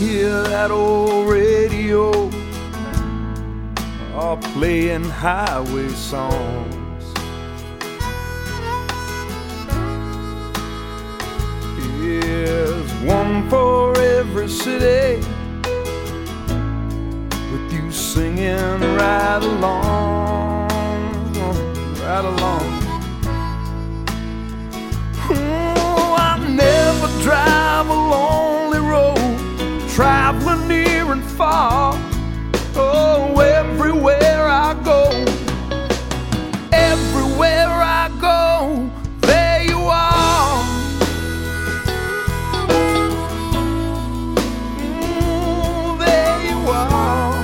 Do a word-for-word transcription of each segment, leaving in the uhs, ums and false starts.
hear that old radio, all playing highway songs. Here's one for every city, with you singing right along, right along. Oh, I never drive a lonely road, traveling near and far. Oh, everywhere I go, everywhere I go, there you are. Mm, there you are.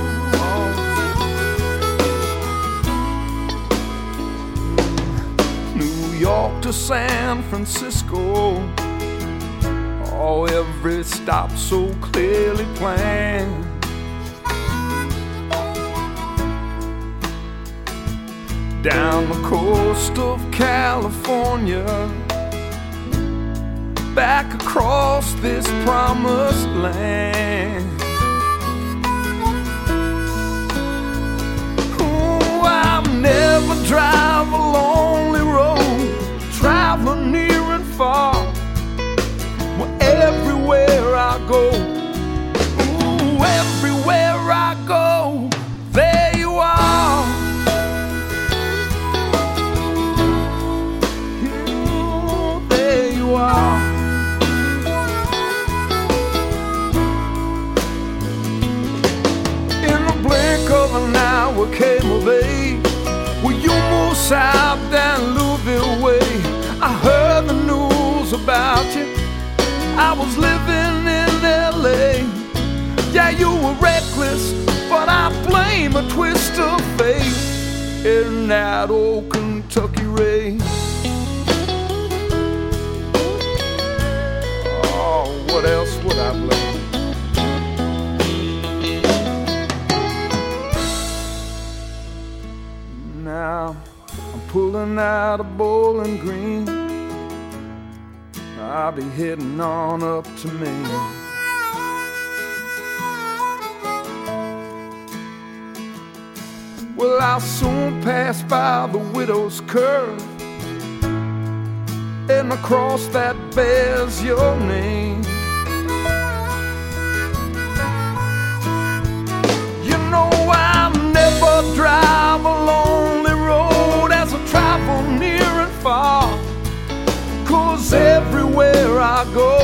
New York to San Francisco, oh, every stop so clearly planned. Down the coast of California, back across this promised land. Oh, I'll never drive a lonely road, traveling near and far. Well, everywhere I go, ooh, everywhere I go, there you are. We came of age, well, you moved south down Louisville way. I heard the news about you, I was living in L A. Yeah, you were reckless, but I blame a twist of fate in that old Kentucky race. Oh, what else would I blame? Now I'm pulling out of Bowling Green, I'll be heading on up to Maine. Well, I'll soon pass by the Widow's Curve, and across that bears your name. You know I'll never drive alone as I travel near and far, 'cause everywhere I go,